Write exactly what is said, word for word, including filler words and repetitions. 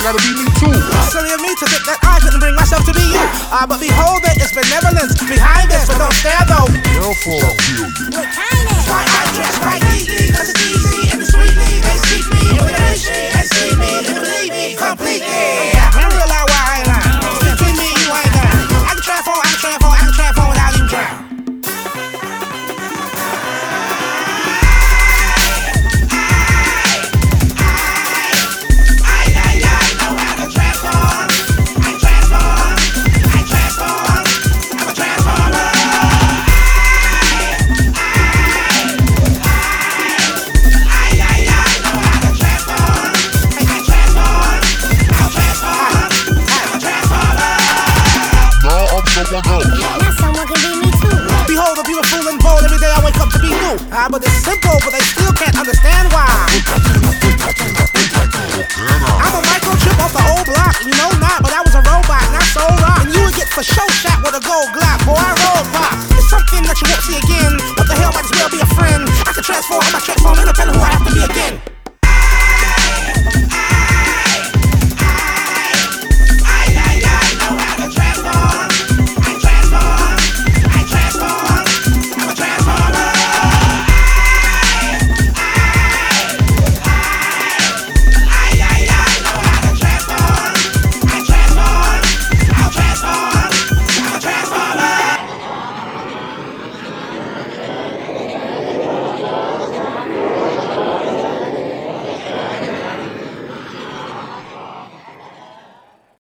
gotta be me too. Silly of me to think that I couldn't bring myself to be you. Uh, but behold, there is benevolence behind this, but don't stare though. Therefore, I'll kill you. Why I dress quite neatly, cause it's easy and it's sweetly. They seek me, embrace me, and see me, and believe me completely. I don't realize why I ain't lying. Between me and you, I ain't lying. I can transform, I can transform, I can transform without even trying. Now someone can be me too. Behold, a beautiful and bold. Every day I wake up to be new. Ah, but it's simple, but they still can't understand why. I'm a microchip off the old block. You know not, but I was a robot, not so rock. And you would get for show shot with a gold glock. Boy, I roll pop. It's something that you won't see again. What the hell, might as well be a friend. I can transform, I'm a transform.